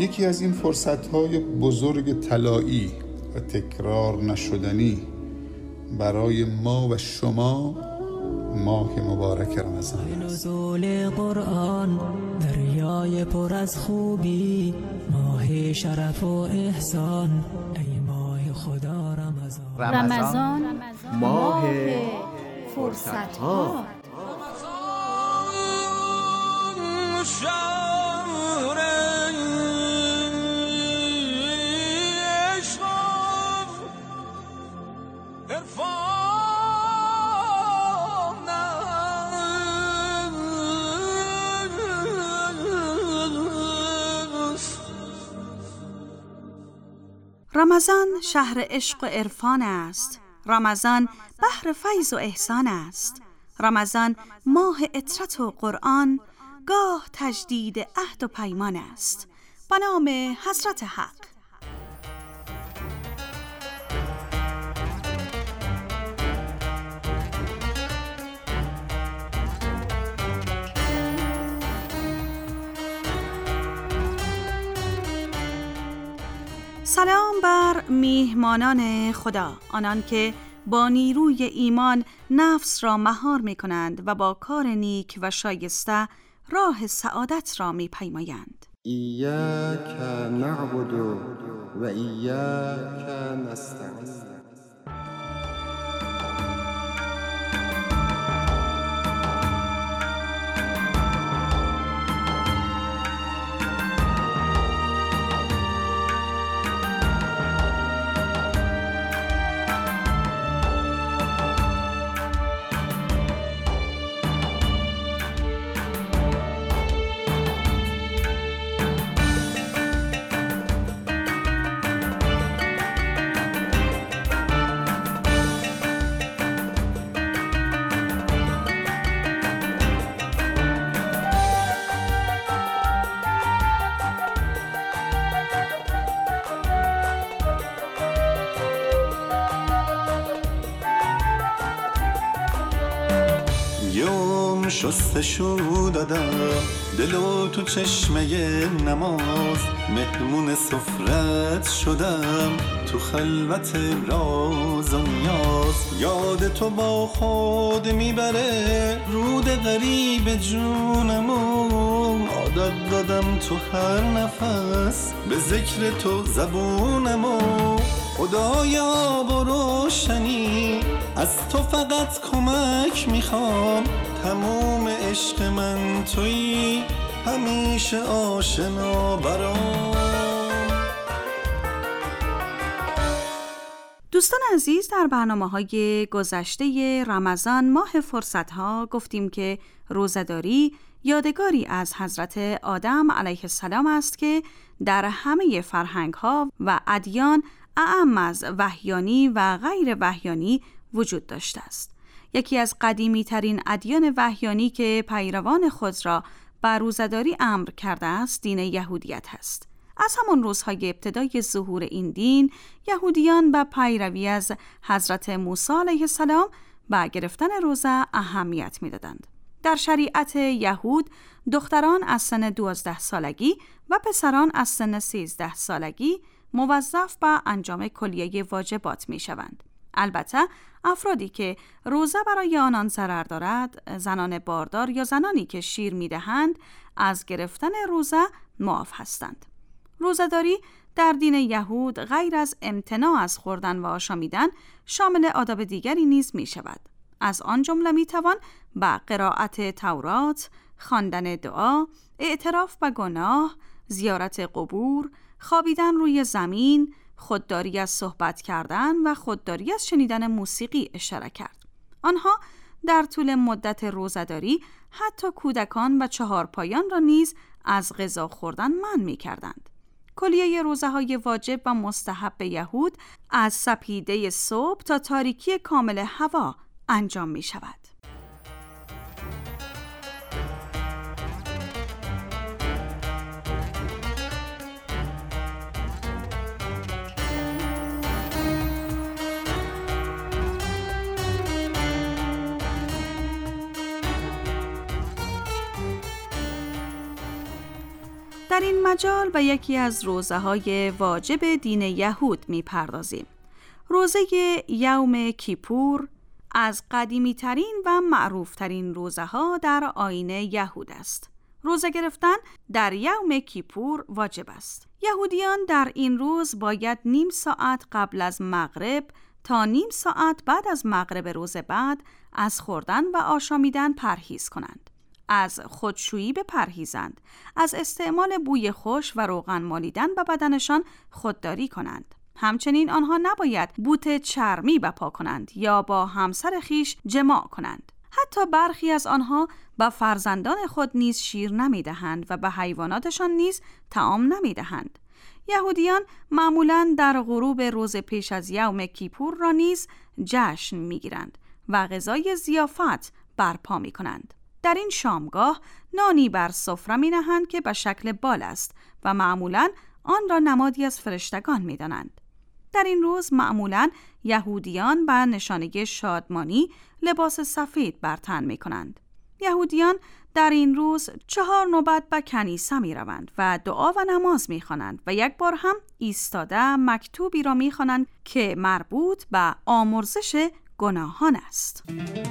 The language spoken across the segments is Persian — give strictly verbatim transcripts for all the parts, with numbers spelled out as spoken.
یکی از این فرصت‌های بزرگ طلایی و تکرار نشدنی برای ما و شما ماه مبارک رمضان است. نزول قرآن دریای پر از خوبی، ماه شرف و احسان، ای ماه خدا رمضان. رمضان ماه فرصت‌ها. رمضان شهر عشق و عرفان است. رمضان بحر فیض و احسان است. رمضان ماه عطرت و قرآن، گاه تجدید عهد و پیمان است. به نام حضرت حق. سلام بر میهمانان خدا، آنان که با نیروی ایمان نفس را مهار می کنند و با کار نیک و شایسته راه سعادت را می پیمایند. ایاک نعبد و ایاک نستعین. شستشو دادم دل و تو چشمه نماز، مهمون سفرت شدم تو خلوت راز و نیاز. یاد تو با خود میبره رود غریب جونمو، عادت دادم تو هر نفس به ذکر تو زبونمو. خدایا با روشنی از تو فقط کمک میخوام، تموم عشق من تویی همیشه آشنا برام. دوستان عزیز، در برنامه‌های گذشته رمضان ماه فرصت‌ها گفتیم که روزه‌داری یادگاری از حضرت آدم علیه السلام است که در همه فرهنگ‌ها و ادیان اعم از وحیانی و غیر وحیانی وجود داشته است. یکی از قدیمی ترین ادیان وحیانی که پیروان خود را بر روزه‌داری امر کرده است دین یهودیت است. از همان روزهای ابتدای ظهور این دین، یهودیان به پیروی از حضرت موسی علیه السلام به گرفتن روزه اهمیت می‌دادند. در شریعت یهود دختران از سن دوازده سالگی و پسران از سن سیزده سالگی موظف به انجام کلیه واجبات می‌شوند. البته افرادی که روزه برای آنان ضرر دارد، زنان باردار یا زنانی که شیر می‌دهند، از گرفتن روزه معاف هستند. روزه‌داری در دین یهود غیر از امتناع از خوردن و آشامیدن شامل آداب دیگری نیز می‌شود. از آن جمله می‌توان به قرائت تورات، خواندن دعا، اعتراف به گناه، زیارت قبور، خوابیدن روی زمین، خودداری از صحبت کردن و خودداری از شنیدن موسیقی اشاره کرد. آنها در طول مدت روزه‌داری حتی کودکان و چهارپایان را نیز از غذا خوردن منع می‌کردند. کلیه روزه‌های واجب و مستحب یهود از سپیده صبح تا تاریکی کامل هوا انجام می‌شود. در این مجال به یکی از روزه‌های واجب دین یهود می‌پردازیم. روزه یوم کیپور از قدیمی ترین و معروف ترین روزه ها در آیین یهود است. روزه گرفتن در یوم کیپور واجب است. یهودیان در این روز باید نیم ساعت قبل از مغرب تا نیم ساعت بعد از مغرب روز بعد از خوردن و آشامیدن پرهیز کنند. از خودشویی بپرهیزند. از استعمال بوی خوش و روغن مالیدن به بدنشان خودداری کنند. همچنین آنها نباید بوت چرمی بپا کنند یا با همسر خیش جماع کنند. حتی برخی از آنها به فرزندان خود نیز شیر نمی دهند و به حیواناتشان نیز طعام نمی دهند. یهودیان معمولاً در غروب روز پیش از یوم کیپور را نیز جشن می گیرند و غذای ضیافت برپا می کنند. در این شامگاه نانی بر سفره می نهند که به شکل بال است و معمولاً آن را نمادی از فرشتگان می دانند. در این روز معمولاً یهودیان به نشانه شادمانی لباس سفید بر تن می کنند. یهودیان در این روز چهار نوبت به کنیسه می روند و دعا و نماز می خوانند و یک بار هم ایستاده مکتوبی را می خوانند که مربوط به آمرزش گناهان است.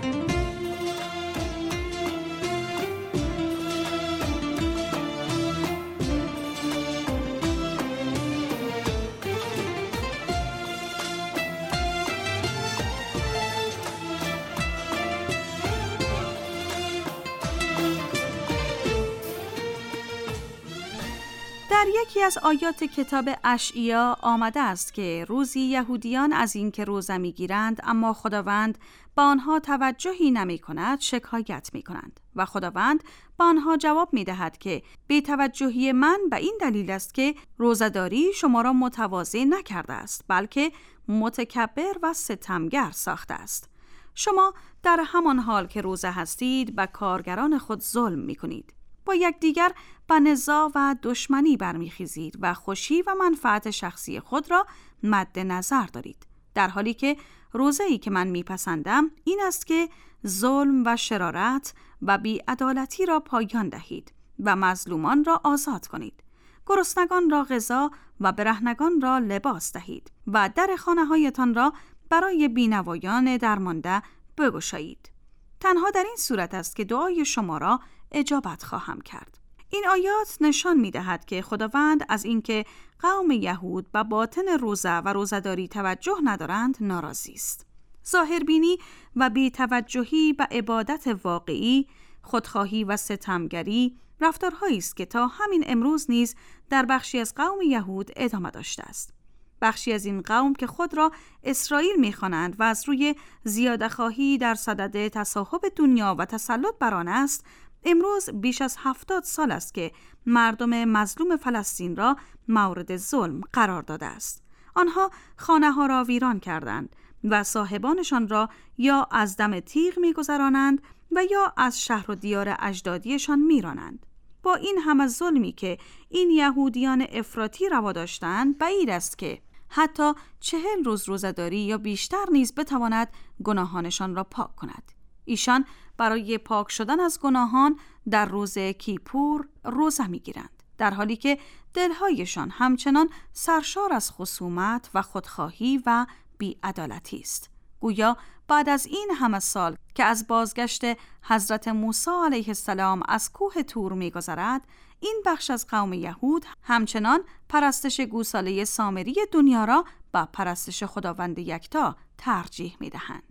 در یکی از آیات کتاب اشعیا آمده است که روزی یهودیان از اینکه روزه می‌گیرند اما خداوند با آنها توجهی نمی‌کند شکایت می‌کنند و خداوند با آنها جواب می‌دهد که بی‌توجهی من به این دلیل است که روزه‌داری شما را متواضع نکرده است بلکه متکبر و ستمگر ساخته است. شما در همان حال که روزه هستید به کارگران خود ظلم می‌کنید. با یکدیگر به نزاع و دشمنی برمیخیزید و خوشی و منفعت شخصی خود را مد نظر دارید، در حالی که روزه‌ای که من میپسندم این است که ظلم و شرارت و بی‌عدالتی را پایان دهید و مظلومان را آزاد کنید، گرسنگان را غذا و برهنگان را لباس دهید و در خانه‌هایتان را برای بینوایان درمانده بگشایید. تنها در این صورت است که دعای شما را اجابت خواهم کرد. این آیات نشان می دهد که خداوند از اینکه قوم یهود به باطن روزه و روزه‌داری توجه ندارند ناراضی است. ظاهربینی و بی‌توجهی به عبادت واقعی، خودخواهی و ستمگری رفتارهایی است که تا همین امروز نیز در بخشی از قوم یهود ادامه داشته است. بخشی از این قوم که خود را اسرائیل می‌خوانند و از روی زیاده‌خواهی در صدد تصاحب دنیا و تسلط بر آن است، امروز بیش از هفتاد سال است که مردم مظلوم فلسطین را مورد ظلم قرار داده است. آنها خانه‌ها را ویران کردند و صاحبانشان را یا از دم تیغ می‌گذرانند و یا از شهر و دیار اجدادیشان می‌رانند. با این همه ظلمی که این یهودیان افراطی روا داشتند، بعید است که حتی چهل روز روزه‌داری یا بیشتر نیز بتواند گناهانشان را پاک کند. ایشان برای پاک شدن از گناهان در روز کیپور روزه می‌گیرند، در حالی که دلهایشان همچنان سرشار از خصومت و خودخواهی و بی‌عدالتی است. گویا بعد از این همه سال که از بازگشت حضرت موسی علیه السلام از کوه طور می‌گذرد، این بخش از قوم یهود همچنان پرستش گوساله سامری دنیا را با پرستش خداوند یکتا ترجیح می‌دهند.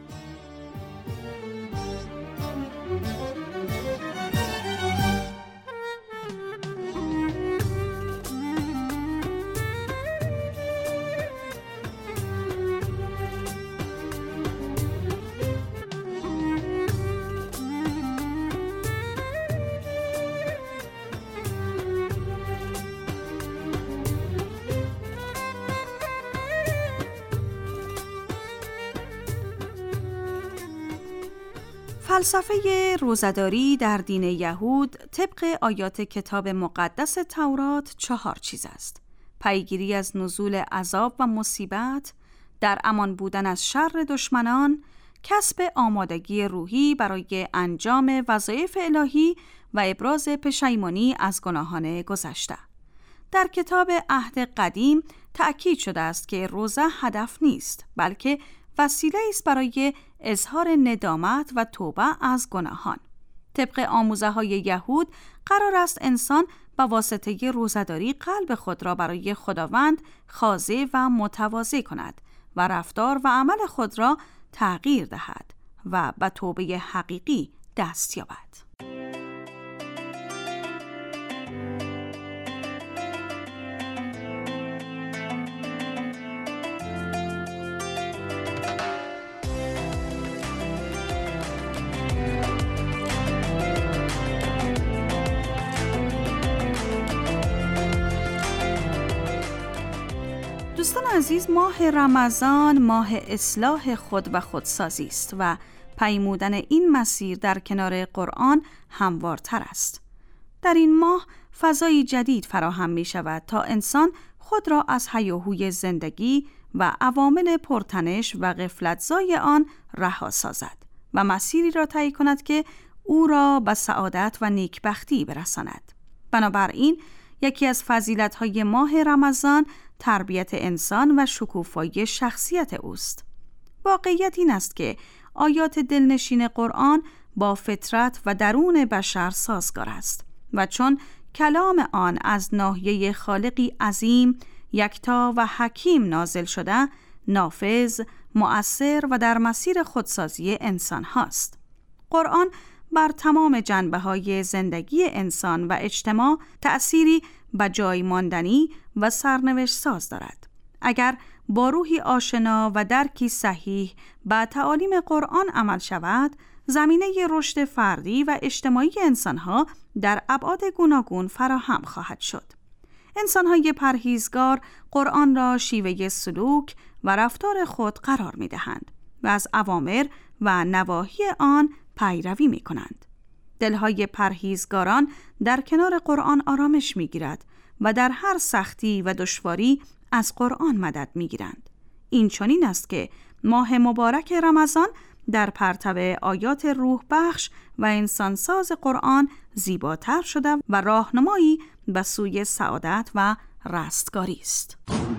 فلسفه روزه‌داری در دین یهود طبق آیات کتاب مقدس تورات چهار چیز است: پیگیری از نزول عذاب و مصیبت، در امان بودن از شر دشمنان، کسب آمادگی روحی برای انجام وظایف الهی و ابراز پشیمانی از گناهان گذشته. در کتاب عهد قدیم تأکید شده است که روزه هدف نیست، بلکه وسیله است برای اظهار ندامت و توبه از گناهان. طبق آموزه های یهود قرار است انسان با واسطه روزه‌داری قلب خود را برای خداوند خاضع و متواضع کند و رفتار و عمل خود را تغییر دهد و به توبه حقیقی دست یابد. دوستان عزیز، ماه رمضان ماه اصلاح خود و خودسازی است و پیمودن این مسیر در کنار قرآن هموارتر است. در این ماه فضایی جدید فراهم می شود تا انسان خود را از هیاهوی زندگی و عوامل پرتنش و غفلت‌زای آن رها سازد و مسیری را طی کند که او را به سعادت و نیکبختی برساند. بنابراین یکی از فضیلت‌های ماه رمضان تربیت انسان و شکوفایی شخصیت اوست. واقعیت این است که آیات دلنشین قرآن با فطرت و درون بشر سازگار است و چون کلام آن از ناحیه خالقی عظیم، یکتا و حکیم نازل شده، نافذ، مؤثر و در مسیر خودسازی انسان هاست. قرآن بر تمام جنبه‌های زندگی انسان و اجتماع تأثیری به جای ماندنی و سرنوشت ساز دارد. اگر با روحی آشنا و درکی صحیح به تعالیم قرآن عمل شود، زمینه رشد فردی و اجتماعی انسانها در ابعاد گوناگون فراهم خواهد شد. انسانهای پرهیزگار قرآن را شیوه سلوک و رفتار خود قرار می دهند و از اوامر و نواهی آن پیروی می کنند. دلهای پرهیزگاران در کنار قرآن آرامش می گیرد و در هر سختی و دشواری از قرآن مدد می گیرند. این چنین است که ماه مبارک رمضان در پرتو آیات روح بخش و انسانساز قرآن زیباتر شده و راهنمایی به سوی سعادت و رستگاری است.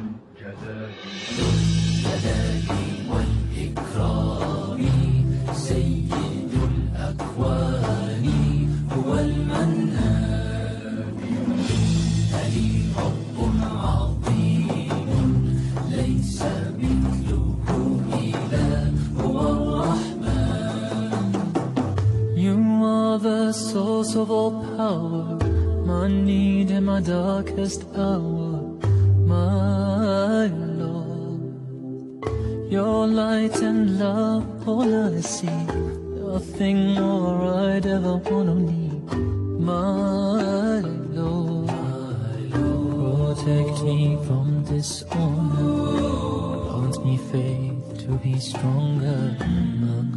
The source of all power, my need in my darkest hour, my Lord. Your light and love, all I see, nothing more I'd ever want to need, my Lord. My Lord. Protect me from dishonor, grant me faith to be stronger, my Lord.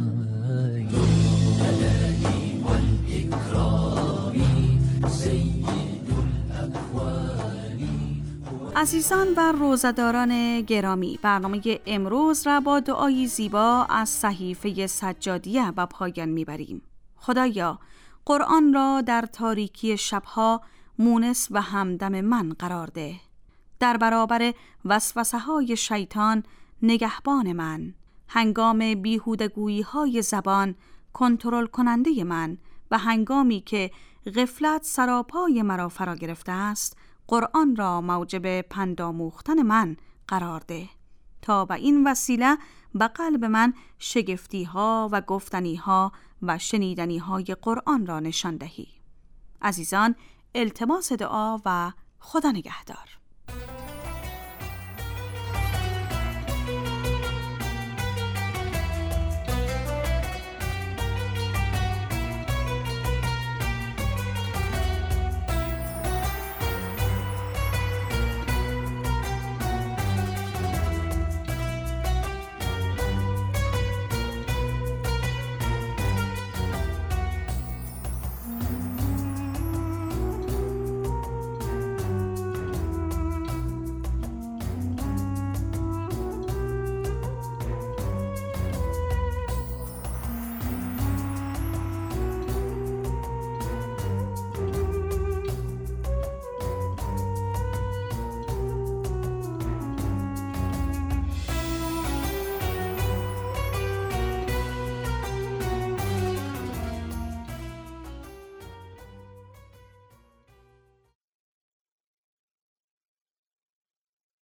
عزیزان و روزه‌داران گرامی، برنامه امروز را با دعایی زیبا از صحیفه سجادیه به پایان میبریم. خدایا، قرآن را در تاریکی شبها مونس و همدم من قرار ده. در برابر وسوسه های شیطان نگهبان من، هنگام بیهودگویی های زبان کنترل کننده من و هنگامی که غفلت سراپای مرا فرا گرفته است، قرآن را موجب پندآموختن من قرار ده تا به این وسیله به قلب من شگفتی ها و گفتنی ها و شنیدنی های قرآن را نشان دهی. عزیزان، التماس دعا و خدا نگهدار.